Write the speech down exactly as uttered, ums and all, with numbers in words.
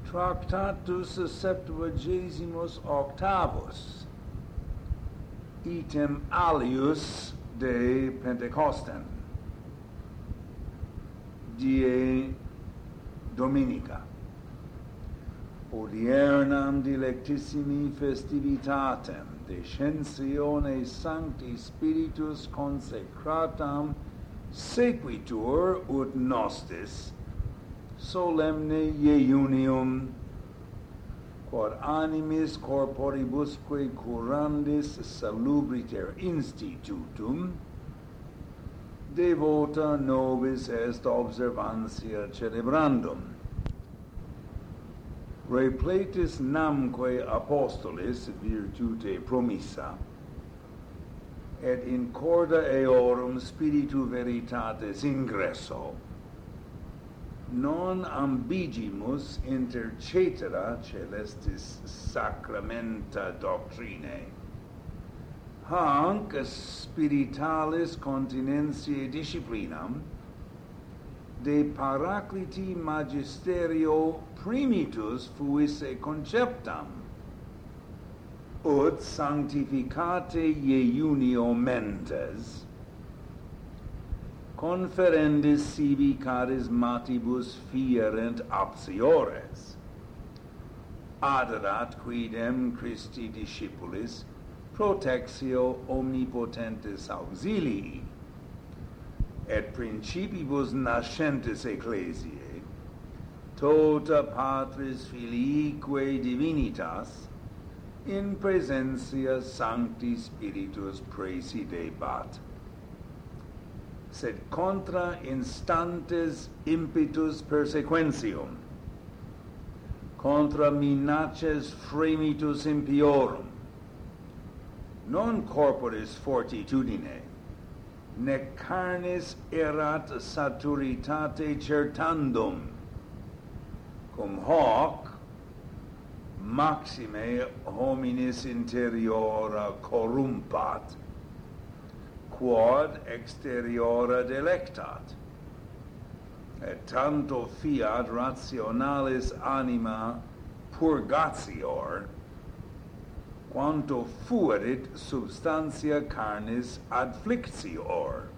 Tractatus septuagesimus octavus, item alius de Pentecostem, die Dominica, odiernam dilectissimi festivitatem, descensione Sancti Spiritus consecratam sequitur ut nostis, solemne iunium, quod animis corporibusque curandis salubriter institutum, devota nobis est observantia celebrandum. Repletis namque apostolis virtute promissa, et in corda eorum spiritu veritatis ingresso, non ambigimus inter cetera celestis sacramenta doctrinae, hanc spiritualis continentiae disciplinam de paracliti magisterio primitus fuisse conceptam, ut sanctificate iunio mentes, conferendis sibi charismatibus fierent optiores, aderat quidem Christi discipulis protectio omnipotentis auxilii, et principibus nascentis ecclesiae, tota Patris Filiique Divinitas, in presentia Sancti Spiritus praesidebat, sed contra instantes impetus persequentium, contra minaces fremitus impiorum, non corporis fortitudine, nec carnis erat saturitate certandum, cum hoc maxime hominis interiora corrumpat, quod exteriora delectat, et tanto fiat rationalis anima purgatior, quanto fuerit substantia carnis adflictior.